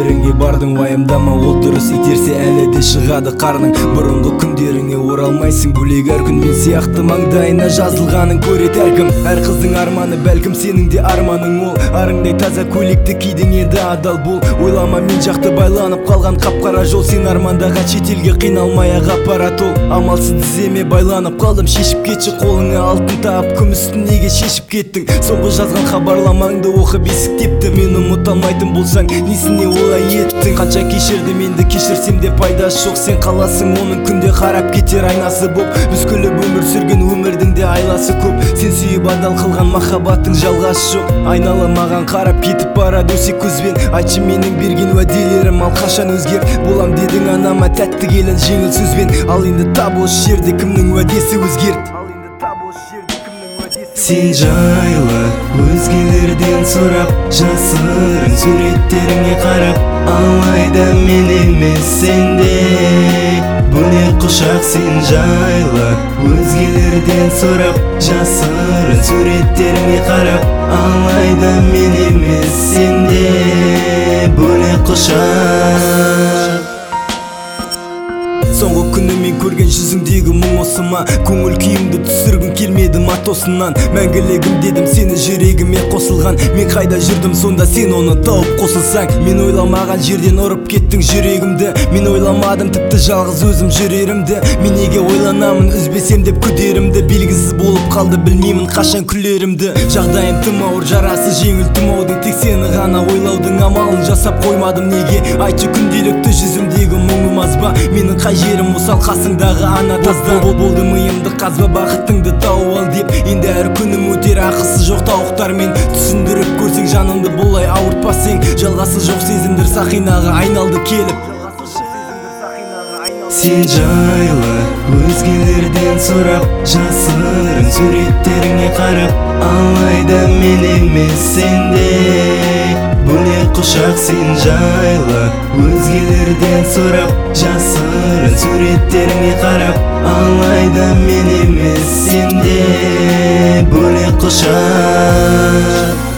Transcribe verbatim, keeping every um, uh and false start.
өміріңе бардың, уайымдама, ол дұрыс. Итерсе әлі де шығады қарның, бұрынғы күндеріңе оралмайсың. Бөлек әр күн мен сияқты маңдайына жазылғанын көреді әркім. Әр қыздың арманы бәлкім сенің де арманың ол. Арыңдай таза көйлекті кидің, еді адал бол. Ойлама, мен жақты байланып қалған қап-қара жол. Сен армандаға шетелге қиналмай ақ апарат ол. Амалсыз тіземе байланып қалдым, шешіп кетші қолыңа алтын тағып, күмістің неге шешіп кеттің? Соңғы жазған хабарламаңды оқып есіктепті. Мен ұмыта алмайтын болсаң, несіне олай еттің? Қанша кешірдім, енді кешірсем де пайдасы жоқ. Сен қаласың оның күнде қарап кетер айнасы боп. Біз күліп өмір сүрген өмірдің де айласы көп. Сен сүйіп адал қылған махаббаттың жалғасы жоқ. Айнала маған қарап кетіп барады өсек көзбен. Айтшы, менің берген уәделерім ал қашан өзгерді? Болам дедің анама тәтті келін жеңіл сөзбен. Ал енді тап осы жерде кімнің уәдесі өзгерді? Сен жайлы өзгелерден сұрап, жасырын суреттеріңе қарап, алайда мен емес сенде бөлек құшақ. Сен жайлы өзгелерден сұрап, жасырын суреттеріңе қарап, алайда мен емес сенде бөлек құшақ. Соңғы күні мен көрген жүзіңдегі мұң осы ма? Көңіл күйімді түсіргім келмеді матосынан. Мәңгілігім дедім, сені жүрегіме қосылған. Мен қайда жүрдім, сонда сен оны тауып қосылсаң. Мен ойламаған жерден ұрып кеттің жүрегімді. Мен ойламадым тіпті жалғыз өзім жүрерімді. Мен неге ойланамын үзбесем деп күдерімді? Белгісіз болып қалды, білмеймін қашан күлерімді. Жағдайым тым ауыр, жарасы жеңіл тұмаудың. Тек сені ғана ойлаудың амалын жасап қоймадым неге? Айтшы, күнделікті жүзімдегі мұңым аз ба? Менің қай жерім осал қасыңдағы ана таздан? Болды миымды қазба, бақытыңды тауып ал деп. Енді әр күнім өтер, ақысы жоқ тауықтармен. Түсіндіріп көрсең жанымды, бұлай ауыртпасең. Жалғасы жоқ сезімдер сақинаға айналды келіп. Сен жайлы өзгелерден сұрап, жасырын суреттеріңе қарап, алайда мен емес сенде бөлек құшақ. Сен жайлы өзгелерден сұрап, жасырын суреттеріңе қарап, алайда мен емес сенде бөлек құшақ.